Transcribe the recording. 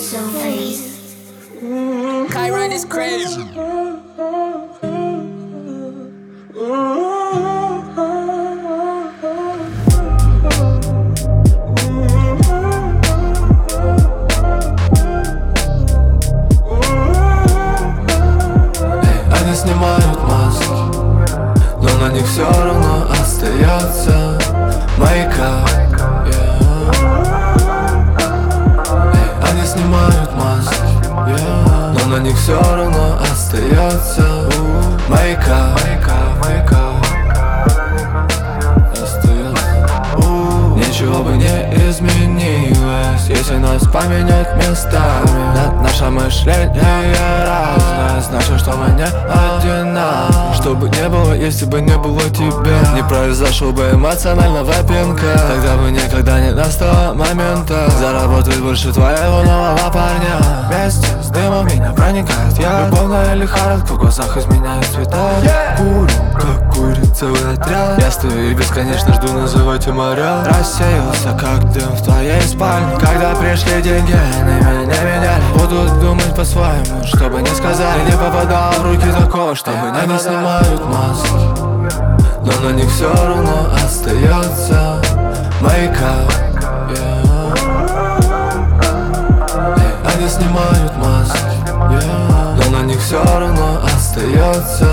so phased. Kyron is crazy. Они снимают маски, но на них все равно остается мейкап. Они снимают маски, но на них все равно остается мейкап. Ничего бы не изменилось, если нас поменять местами. Наше мышление разное, значит, что мы не одинаковы. Что бы не было, если бы не было тебя, не произошел бы эмоционального пинка. Тогда бы никогда не настало момента заработать больше твоего нового парня. Вместе с дымом меня проникает я. Любовная лихорадка в глазах изменяет цвета. Курю, как курит целый отряд. Я стою и бесконечно жду, называйте моря. Рассеялся, как дым в твоей спальне. Когда пришли деньги, они меня не меняли. Буду думать по-своему, чтобы не сказали. Не попадал в руки такого, чтобы не Они снимают маски, но на них все равно остается мейкап. Они снимают маски, но на них все равно остается